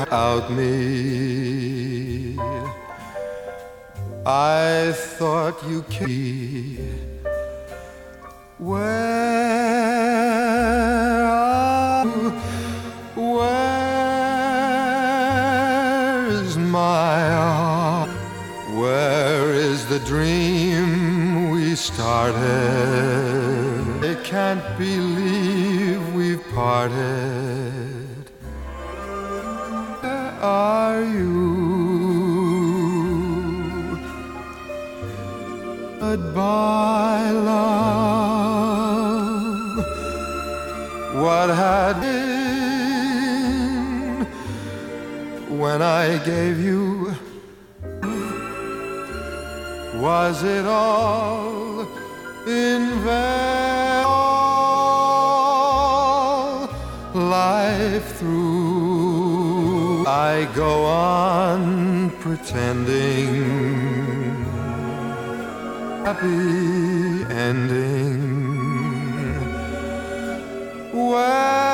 out me. I thought you cared. Where are you? Where is my heart? Where is the dream we started? I can't believe we've parted. Where are you? Goodbye, love. What had been when I gave you? Was it all in vain? All life through, I go on pretending. Happy ending. Well,